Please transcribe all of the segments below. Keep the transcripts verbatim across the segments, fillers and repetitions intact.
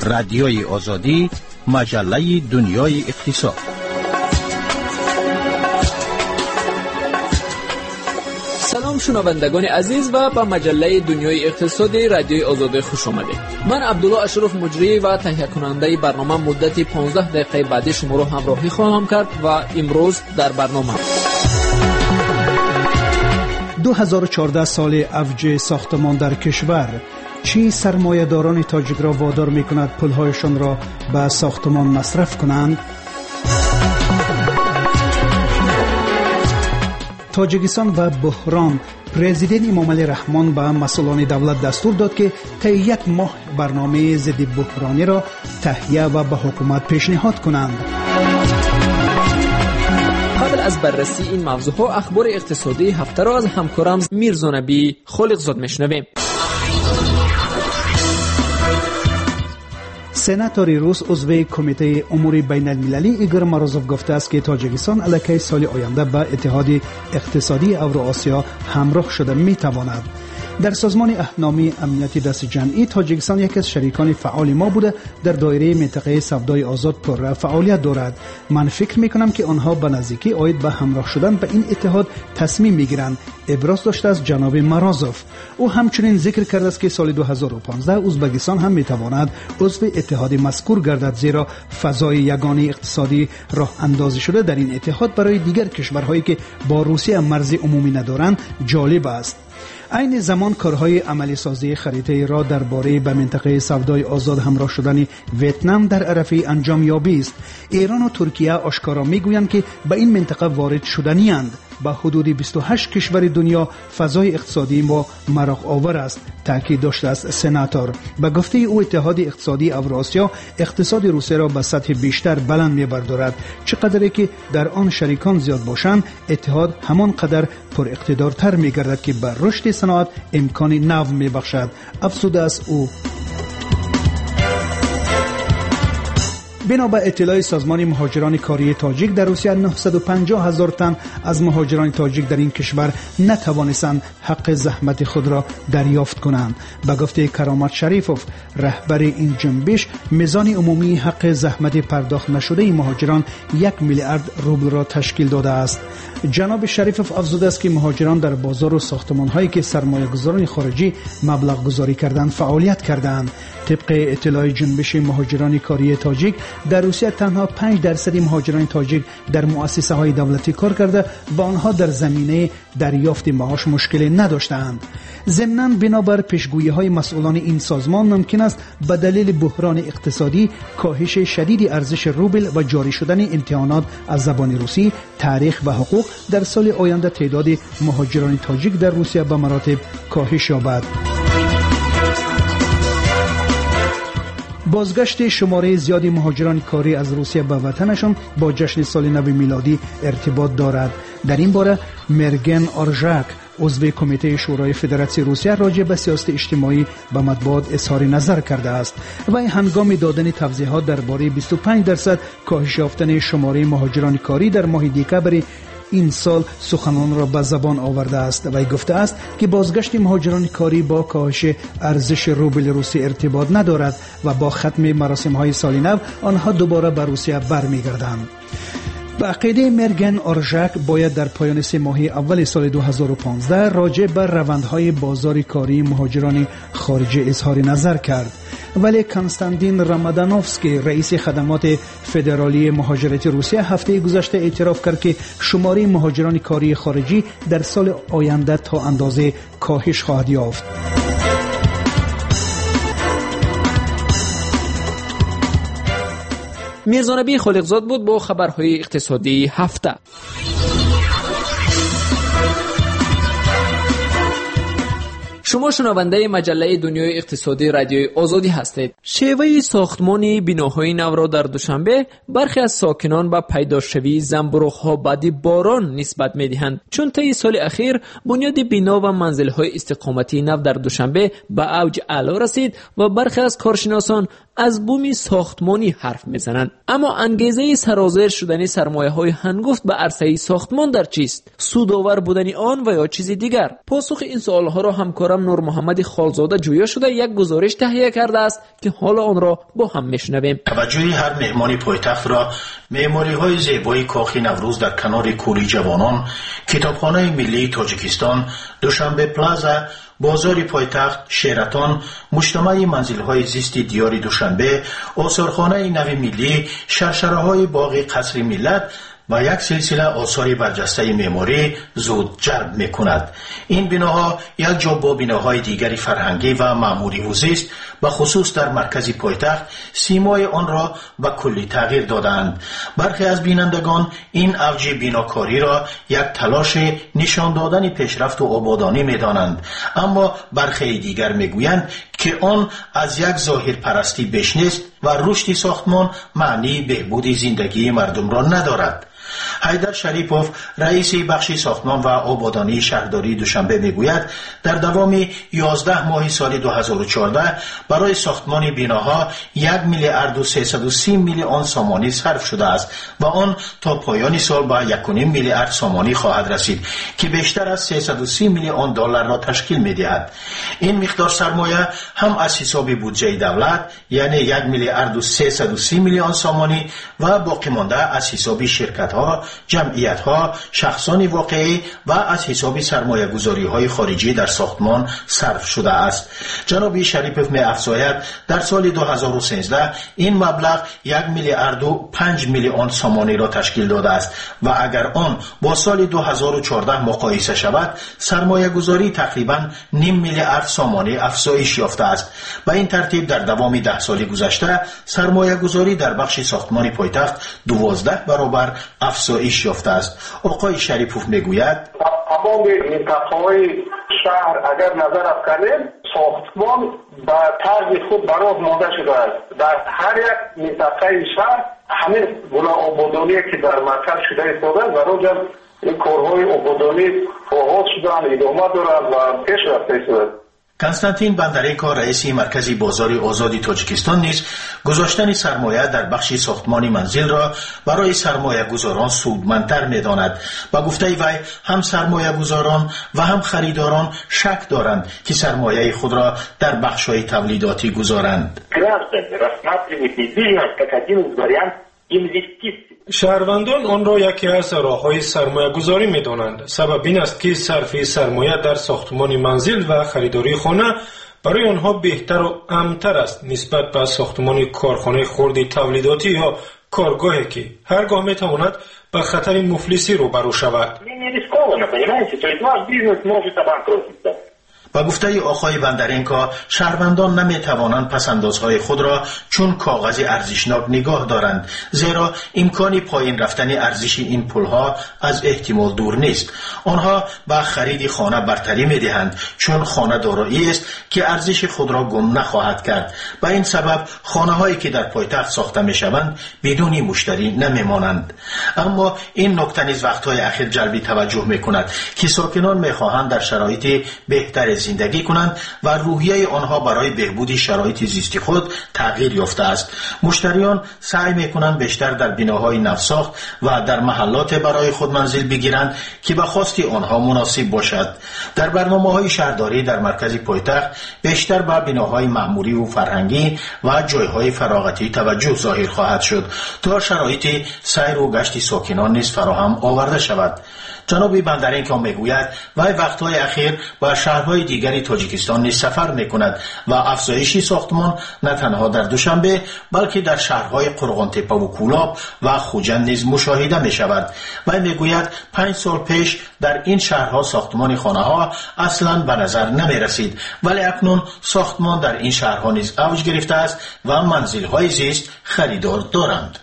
رادیوی آزادی، مجله دنیای اقتصاد. سلام شنوندگان عزیز و به مجله دنیای اقتصادی رادیوی آزادی خوش آمدید. من عبدالله اشرف مجری و تهیه کننده برنامه مدت پانزده دقیقه بعدی شما را همراهی خواهم کرد و امروز در برنامه دو هزار و چهارده سال اوج ساختمان در کشور، چی سرمایه‌داران تاجیک را وادار می‌کند پول‌هایشان را به ساختمان مصرف کنند؟ تاجیکستان و بحران. پرزیدنت امامعلی رحمان به مسئولان دولت دستور داد که طی یک ماه برنامه ضد بحرانی را تهیه و به حکومت پیشنهاد کنند. قبل از بررسی این موضوعها اخبار اقتصادی هفته را از همکارم میرزا نبی خالقزاد میشنویم. سناتور روس عضو کمیته امور بین المللی ایگور مروزوف گفته است که تاجیکستان علیه سال آینده به اتحاد اقتصادی اوراسیا همراه شده می تواند. در سازمان اهنامی امنیتی دست جمعی تاجیکستان یکی از شریکان فعال ما بوده در دایره منطقه سودای آزاد پر فعالیت دارد. من فکر می کنم که آنها به نزدیکی عاید به همراه شدن به این اتحاد تصمیم می گیرند، ابراز داشته است جناب مروزوف. او همچنین ذکر کرده است که سال دو هزار و پانزده ازبکستان هم می تواند عضو اتحاد مذکور گردد، زیرا فضای یگانه اقتصادی راه اندازی شده در این اتحاد برای دیگر کشورهایی که با روسیه مرزی عمومی ندارند جالب است. این زمان کارهای عملی سازی خریطه را درباره به منطقه سودای آزاد همراه شدن ویتنام در عرفه انجام یابی است. ایران و ترکیه آشکارا میگویند که به این منطقه وارد شدنی اند. با حدود بیست و هشت کشور دنیا فضای اقتصادی ما مراق آور است، تاکید داشته است سناتور. به گفته او اتحاد اقتصادی اوراسیا اقتصاد روسیه را به سطح بیشتر بلند می‌بردارد. چقدر که در آن شریکان زیاد باشند، اتحاد همان قدر پر اقتدارتر می‌گردد که بر رشد صنعت امکان نو می‌بخشد، افزوده است او. بنا به اطلاع سازمان مهاجران کاری تاجیک در روسیه نهصد و پنجاه هزار تن از مهاجران تاجیک در این کشور نتوانستند حق زحمت خود را دریافت کنند. به گفته کرامت شریفوف رهبر این جنبش، میزان عمومی حق زحمت پرداخت نشده مهاجران یک میلیارد روبل را تشکیل داده است. جناب شریفوف افزوده است که مهاجران در بازار و ساختمان‌هایی که سرمایه‌گذاران خارجی مبلغ گذاری کردند فعالیت کردند. طبق اطلاع جنبش مهاجران کاری تاجیک در روسیه تنها پنج درصد مهاجران تاجیک در مؤسسه‌های دولتی کار کرده و آنها در زمینه دریافت معاش مشکلی نداشتند. ضمناً بنابر پیشگویی‌های مسئولان این سازمان ممکن است به دلیل بحران اقتصادی، کاهش شدید ارزش روبل و جاری شدن امتحانات از زبان روسی، تاریخ و حقوق در سال آینده تعداد مهاجران تاجیک در روسیه به مراتب کاهش یابد. بازگشت شماره زیادی مهاجران کاری از روسیه به وطنشان با جشن سال نو میلادی ارتباط دارد. در این باره مرگن آرژاک عضو کمیته شورای فدراسیون روسیه راجع به سیاست اجتماعی به مطبوعات اظهار نظر کرده است و هنگام دادن توضیحات درباره بیست و پنج درصد کاهش یافتن شماره مهاجران کاری در ماه دسامبر این سال سخنان را به زبان آورده است و گفته است که بازگشت مهاجران کاری با کاهش ارزش روبل روسی ارتباط ندارد و با ختم مراسم‌های سال نو آنها دوباره به روسیه برمیگردند. به عقیده مرگن آرژاک باید در پایان سه ماهی اول سال دو هزار و پانزده راجع به روندهای بازار کاری مهاجران خارجی اظهار نظر کرد. ولی کنستانتین رامادانوفسکی رئیس خدمات فدرالی مهاجرت روسیه هفته گذشته اعتراف کرد که شماره مهاجران کاری خارجی در سال آینده تا اندازه کاهش خواهد یافت. میرزا نبی خالقزاد بود با خبرهای اقتصادی هفته. شما شنونده مجله دنیای اقتصادی رادیوی آزادی هستید. شیوه ساختمان بناهای نو را در دوشنبه برخی از ساکنان به پیداشوی زنبرغ‌ها بعد باران نسبت می‌دهند، چون طی سال اخیر بنیاد بنا و منزل‌های استقامتی نو در دوشنبه به اوج اعلا رسید و برخی از کارشناسان از بوم ساختمانی حرف میزنند. اما انگیزه سرازیر شدن سرمایه‌های هنگفت به عرصه ساختمان در چیست؟ سودآور بودن آن و یا چیز دیگر؟ پاسخ این سوال‌ها را همکارم نور محمد خالزاده جویا شده یک گزارش تهیه کرده است که حال آن را با هم میشنویم. توجه هر مهمان پایتخت را معماری های زیبای کاخ نوروز در کنار کوری جوانان، کتابخانه ملی تاجیکستان، دوشنبه پلازا، بازار پایتخت، شیراتون، مجتمع منزل‌های زیستی دیار دوشنبه، آثارخانه نو ملی، شرشره‌های باغ قصر ملت و یک سلسله آثار برجسته معماری زود جلب می‌کند. این بناها یک جا با بناهای دیگری فرهنگی و معماری و زیست به خصوص در مرکز پایتخت سیمای آن را به کلی تغییر دادند. برخی از بینندگان این اوج بناکاری را یک تلاش نشان دادن پیشرفت و آبادانی می‌دانند، اما برخی دیگر می‌گویند که آن از یک ظاهر پرستی بیش نیست و رشد ساختمان معنی بهبود زندگی مردم را ندارد. حیدر شریپوف رئیس بخش ساختمان و آبادانی شهرداری دوشنبه میگوید در دوام یازده ماه سال دو هزار و چهارده برای ساختمان بناها یک میلیارد و سیصد و سی میلیون سامانی صرف شده است و آن تا پایان سال با یک و نیم میلیارد سامانی خواهد رسید که بیشتر از سیصد و سی میلیون دلار را تشکیل میدهد. این مقدار سرمایه هم از حساب بودجه دولت یعنی یک میلیارد و سیصد و سی میلیون سامانی و باقی مانده از حساب شرکت ها، جمعیت ها، شخصان واقعی و از حساب سرمایه گذاری های خارجی در ساختمان صرف شده است. جناب شریپوف می افزاید در سال دو هزار و سیزده این مبلغ یک میلیارد و پنج میلیون سامانی را تشکیل داده است و اگر آن با سال دو هزار و چهارده مقایسه شود سرمایه گذاری تقریبا نیم میلیارد سامانی افزایش یافته است. به این ترتیب در دوام ده سال گذشته سرمایه گذاری در بخش ساختمان پایتخت دوازده برابر افزایش یافته است. آقای شریپوف میگوید تمام منطقه‌های شهر اگر نظر افکنیم ساختمان به طرز خود براز مانده شده است. در هر یک منطقه شهر همین گونه آبادانی که در مرکز شده ایستاده و روزم این کارهای آبادانی آغاز شدن، ادامه دارد و پیش رفته ایستاده. کنستانتین بندرینکا رئیس مرکز بازار آزاد تاجیکستان نیز گذاشتن سرمایه در بخش ساختمان منزل را برای سرمایه گذاران سودمندتر می‌داند. با گفته وی هم سرمایه گذاران و هم خریداران شک دارند که سرمایه خود را در بخش‌های تولیداتی گذارند. شهروندان آن را یکی از راه‌های سرمایه گذاری می دانند. سبب این است که صرف سرمایه در ساختمان منزل و خریداری خانه برای آنها بهتر و امن‌تر است نسبت به ساختمان کارخانه خرد تولیداتی یا کارگاهی که هرگاه می تواند به خطر مفلسی روبرو شود. با گفته آقای بندرینکا شهروندان نمی توانند پسندازهای خود را چون کاغذ ارزشناک نگاه دارند، زیرا امکان پایین رفتن ارزش این پولها از احتمال دور نیست. آنها با خرید خانه برتری می دهند چون خانه دارایی است که ارزش خود را گم نخواهد کرد. به این سبب خانه هایی که در پایتخت ساخته می شوند بدون مشتری نمی مانند. اما این نکته نیز وقتهای اخیر جلب توجه می کند که ساکنان می خواهند در شرایط بهتر زندگی کنند و روحیه آنها برای بهبود شرایط زیستی خود تغییر یافته است. مشتریان سعی می‌کنند بیشتر در بناهای نوساخت و در محلات برای خود منزل بگیرند که به خواست آنها مناسب باشد. در برنامه‌های شهرداری در مرکز پایتخت بیشتر به بناهای معماری و فرهنگی و جایهای فراغتی توجه ظاهر خواهد شد تا شرایط سیر و گشت ساکنان نیز فراهم آورده شود. جناب بندرینکا میگوید وی وقتهای اخیر با شهرهای دیگری تاجیکستان نیز سفر میکند و افزایش ساختمان نه تنها در دوشنبه بلکه در شهرهای قرغانتپه و کولاب و خوجند نیز مشاهده می شود. وی میگوید پنج سال پیش در این شهرها ساختمان خانه ها اصلا به نظر نمی رسید، ولی اکنون ساختمان در این شهرها نیز اوج گرفته است و منزل های زیست خریدار دارند.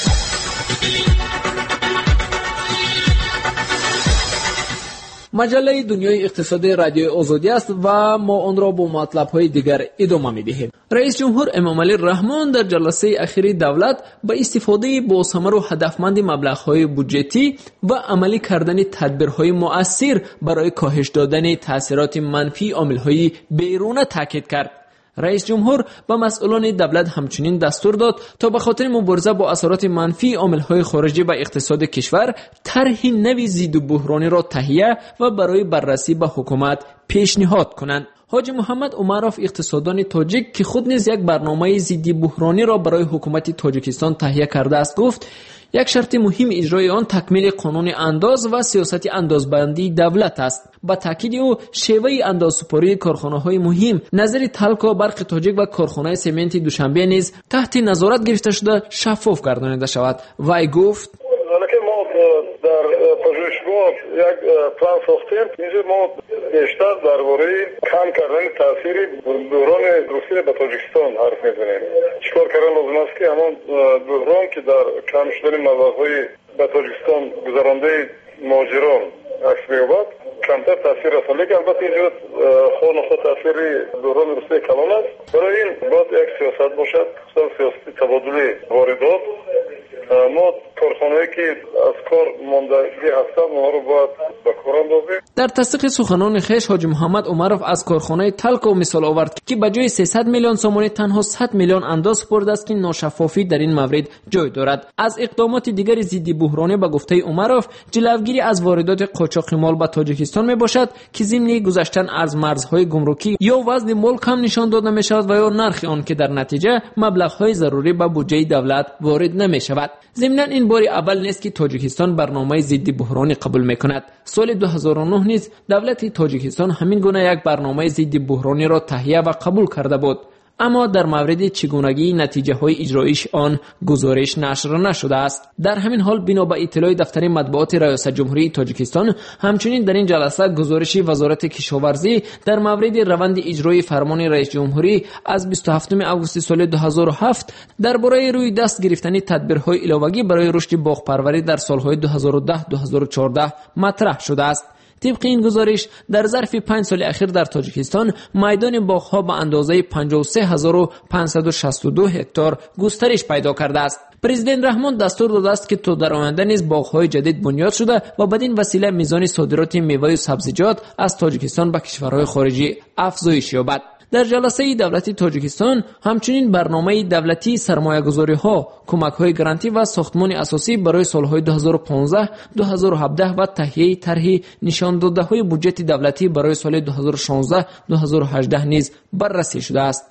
مجله دنیای اقتصادی رادیوی آزادی است و ما آن را با مطلب‌های دیگر ادامه می‌دهیم. رئیس جمهور امام علی رحمان در جلسه اخیر دولت با استفاده باثمر و هدفمند مبلغ‌های بودجتی و عملی کردن تدبیرهای مؤثر برای کاهش دادن تأثیرات منفی عامل‌های بیرون تاکید کرد. رئیس جمهور به مسئولان دولت همچنین دستور داد تا به خاطر مبارزه با اثرات منفی عامل‌های خارجی به اقتصاد کشور طرح نوی ضد بحرانی را تهیه و برای بررسی به حکومت پیشنهاد کنند. حاجی محمد عمروف اقتصاددان تاجیک که خود نیز یک برنامه ضد بحرانی را برای حکومت تاجیکستان تهیه کرده است گفت یک شرط مهم اجرای آن تکمیل قانون انداز و سیاست اندازبندی دولت است. با تاکید او شیوه اندازسپاری کارخانه‌های مهم نظیر تلکا برق تاجیک و کارخانه سمنت دوشنبه نیز تحت نظارت گرفته شده شفاف گردانیده شود. وی گفت در پژوهشگاه یک پلان ساختیم. اینجا ما بیشتر درباره کم کردن تاثیر بحران روسیه به تاجیکستان حرف میزنیم. چیکار کردن لازم است که همان بحران که در کم شدن مبلغ‌های به تاجیکستان گذرانده مهاجران عکس می‌یابد کمتر تاثیر رسانه، که البته اینجا خود نخود تاثیر بحران روسیه کلان است. برای این باید یک سیاست باشد، خصوصا سیاست تبادل واردات. ما کارخانه‌ای که از کار ماندگی هستند ما رو باید به کار اندازیم. در تصدیق سخنان خویش حاجی محمد عمروف از کارخانه تلکو مثال آورد که به جای سیصد میلیون سومانی تنها صد میلیون انداز سپرده است که ناشفافی در این مورد جای دارد. از اقدامات دیگر ضد بحرانی به گفته عمروف جلوگیری از واردات قاچاق مال به تاجیکستان میباشد که ضمن گذشتن از مرزهای گمرکی یا وزن مال کم نشان داده می شود و یا نرخ آن که در نتیجه مبلغ‌های ضروری به بودجه دولت وارد نمی شود. ضمن این بار اول نیست که تاجیکستان برنامه ضد بحرانی قبول میکند. سال دو هزار و نه نیز دولت تاجیکستان همین گونه یک برنامه ضد بحرانی را تهیه و قبول کرده بود، اما در مورد چگونگی نتیجه های اجرایش آن گزارش نشر نشده است. در همین حال بنا به اطلاع دفتر مطبوعات ریاست جمهوری تاجیکستان همچنین در این جلسه گزارش وزارت کشاورزی در مورد روند اجرای فرمان رئیس جمهوری از بیست و هفتم آگوست سال دو هزار و هفت درباره روی دست گرفتن تدبیرهای علاوه‌ای برای رشد باغپروری در سالهای دو هزار و ده تا دو هزار و چهارده مطرح شده است. طبق این گزارش در ظرف پنج سال اخیر در تاجیکستان میدان باغ‌ها به اندازه پنجاه و سه هزار و پانصد و شصت و دو هکتار گسترش پیدا کرده است. پرزیدنت رحمان دستور داده است که تا در آینده نیز باغ‌های جدید بنیاد شده و بدین وسیله میزان صادرات میوه و سبزیجات از تاجیکستان به کشورهای خارجی افزایش یابد. در جلسه دولتی تاجیکستان همچنین برنامه دولتی سرمایه‌گذاری‌ها، کمک‌های گرانتی و ساختمان اساسی برای سال‌های دو هزار و پانزده دو هزار و هفده و تهیه طرح نشان داده‌های بودجه دولتی برای سال دو هزار و شانزده دو هزار و هجده نیز بررسی شده است.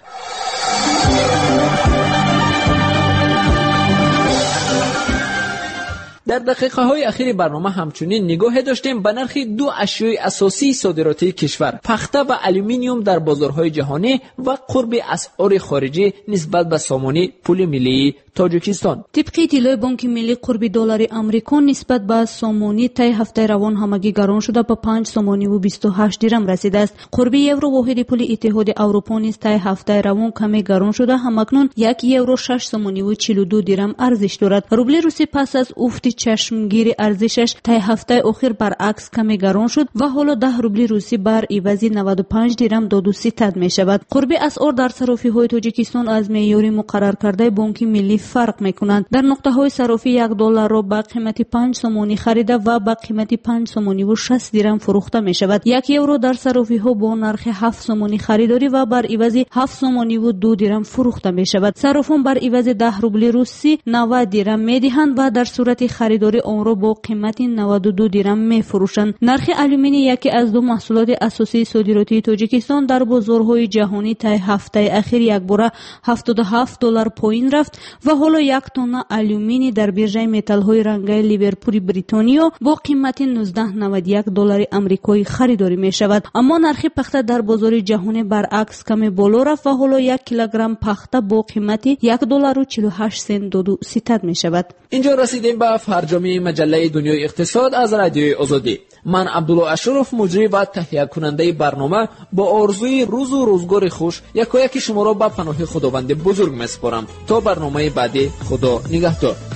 در دقیقه های اخیر برنامه همچنین نگاه داشتیم به نرخ دو اشیاء اساسی صادراتی کشور، پخته و الومینیوم در بازارهای جهانی و قرب اسعار خارجی نسبت به سامانه پول ملی تاجیکستان. طبق اطلاع بانک ملی قرب دلار آمریکا نسبت به سامانه طی هفته روان همگی گران شده به پنج سامانه و بیست و هشت درم رسیده است. قرب یورو واحد پول اتحاد اروپا نیز طی هفته روان کمی گران شده، همکنون یک یورو شش سامانه و چهل و دو درم ارزش دارد. روبل روسی پس از افت چشمگیر ارزشش طی هفته اخیر برعکس کمی گران شد و حالا ده روبل روسی بر عوض نود و پنج درم داد و ستد می شود. قرب اسعار در صرافی های تاجیکستان از معیار مقرر کرده بانک ملی فرق میکنند. در نقطه های صرافی یک دلار را با قیمت پنج سومانی خریده و با قیمت پنج سومانی و شصت درم فروخته می شود. یک یورو در صرافی ها با نرخ هفت سومانی خریداری و بر عوض هفت سومانی و دو درم فروخته می شود. صرافان بر عوض ده روبل روسی نود درم می دهند و در صورت خریداری آن را با قیمت نود و دو درم می فروشند. نرخ الومینی یکی از دو محصولات اساسی صادراتی تاجیکستان در بازارهای جهانی طی هفته اخیر یک باره هفتاد و هفت دلار پایین رفت و حالا یک تن الومینی در بیرژه متال‌های رنگی لیورپول بریتانیا با قیمت نوزده و نود و یک دلار آمریکایی خریداری می شود. اما نرخ پخته در بازار جهانی برعکس کمی بالا رفت و حالا یک کیلوگرم پخته با قیمت یک دلار و چهل و هشت سنت داد و ستد می شود. اینجا رسیدیم به فرجامی مجله دنیای اقتصاد از رادیوی آزادی. من عبدالله اشرف مجری و تهیه کننده برنامه با آرزوی روز و روزگار خوش یکایک شما را به پناه خداوند بزرگ میسپارم. تا برنامه بعدی، خدا نگهدار.